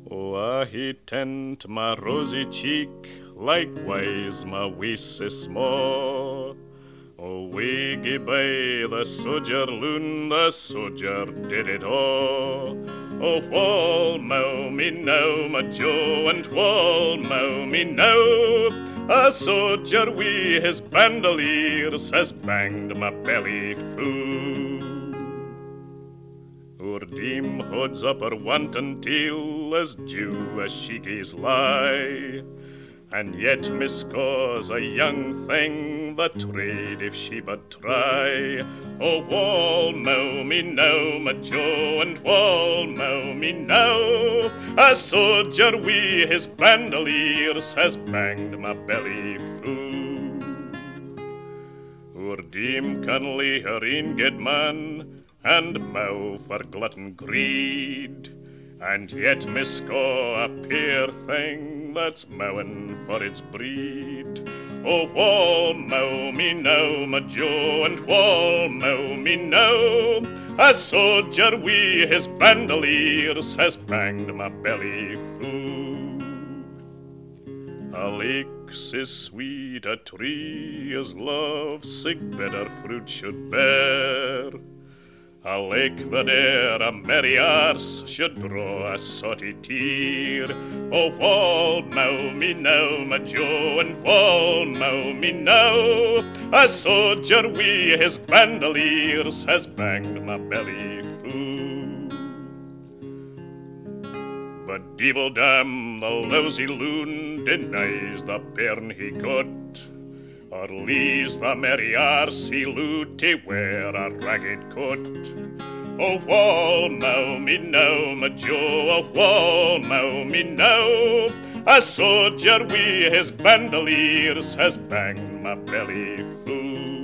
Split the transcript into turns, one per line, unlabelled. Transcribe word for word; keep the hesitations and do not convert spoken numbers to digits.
Oh, ah, he tent my rosy cheek, likewise my waist is small. Oh, wiggy by the soger loon, the soger did it all. Oh, wall mow me now, my Joe, and wall mow me now. A soger wi' his bandoliers has banged my belly full. Oor dame holds up her wanton tail as dew as she gaes lie, and yet miscaws a young thing the trade if she but try. Oh, wall mow me now, my Joe, and wall mow me now. A soldier wi' his bandoliers has banged my belly full. Oor dame can lay her ain good man and mow for glutton greed, and yet miscaw a peer thing that's mowing for its breed. Oh, wall mow me now, my Joe, and wall mow me now. A soldier wi' his bandoliers has banged my belly full. A lake's is sweet, a tree is love, sick bitter fruit should bear. A lake that ere a merry arse should draw a sooty tear. Oh, wall mow me now, my Joe, and wall mow me now. A soldier wi' his bandoliers has banged my belly full. But devil damn the lousy loon denies the bairn he got, or leaves the merry arse he loot to wear a ragged coat. Oh, wall mow me now, my Joe, oh, wall mow me now. A soldier wi' his bandoliers has banged my belly full.